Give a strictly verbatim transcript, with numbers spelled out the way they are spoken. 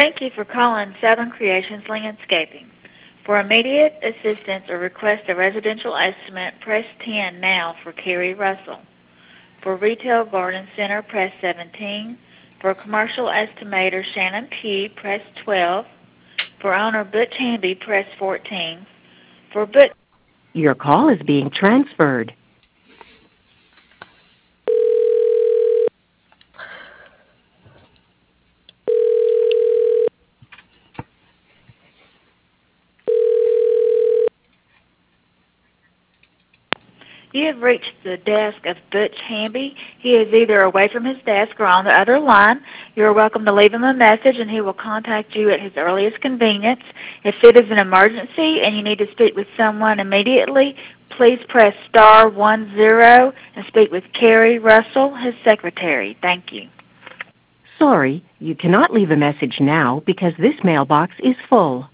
Thank you for calling Southern Creations Landscaping. For immediate assistance or request a residential estimate, press ten now for Carrie Russell. For Retail Garden Center, press seventeen. For Commercial Estimator Shannon Pugh, press twelve. For Owner Butch Hamby, press fourteen. For Butch... Your call is being transferred. You have reached the desk of Butch Hamby. He is either away from his desk or on the other line. You are welcome to leave him a message, and he will contact you at his earliest convenience. If it is an emergency and you need to speak with someone immediately, please press star one zero and speak with Carrie Russell, his secretary. Thank you. Sorry, you cannot leave a message now because this mailbox is full.